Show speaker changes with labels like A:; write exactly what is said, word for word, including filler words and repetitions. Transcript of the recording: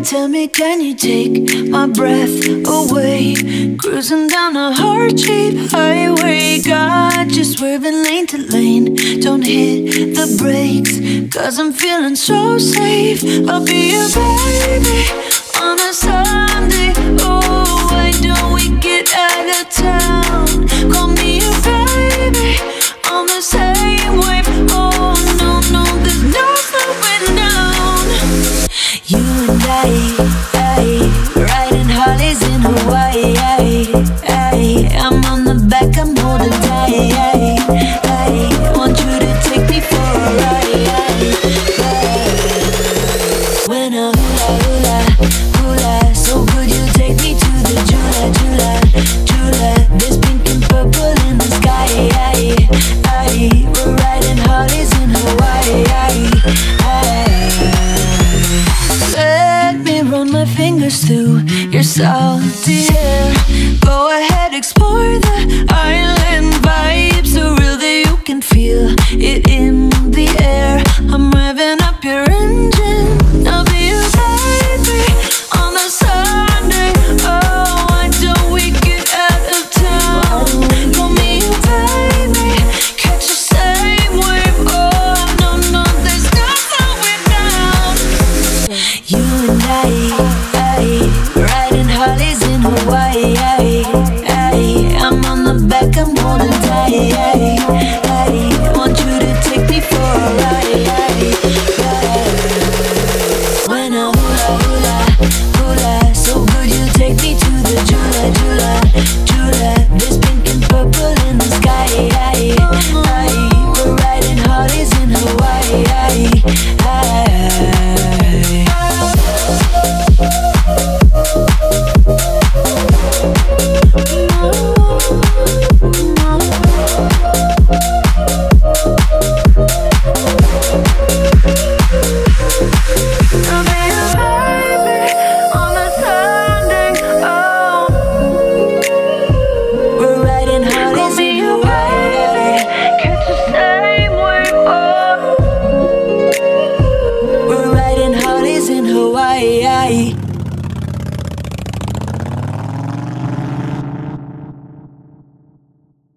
A: Tell me, can you take my breath away? Cruising down a heart-shaped highway, got you swerving lane to lane. Don't hit the brakes, cause I'm feeling so safe. I'll be your baby on a Sunday. Oh, why don't we get out of town? Call me your baby on the same wave. Oh, no, no, there's no slowing down. You and I, I, riding Harleys in Hawaii. I, I, I'm on the back, I'm holding tight. I, I want you to take me for a ride. When a hula, hula, hula, so good you take me to the Jula, Jula, Jula. There's pink and purple in the sky. I, I, we're riding Harleys in Hawaii. I, I, let me run my fingers through your salty hair.